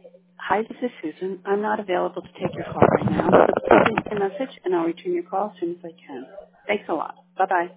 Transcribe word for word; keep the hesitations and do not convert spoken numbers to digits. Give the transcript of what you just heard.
Hi, this is Susan. I'm not available to take your call right now. Please leave a message and I'll return your call as soon as I can. Thanks a lot. Bye-bye.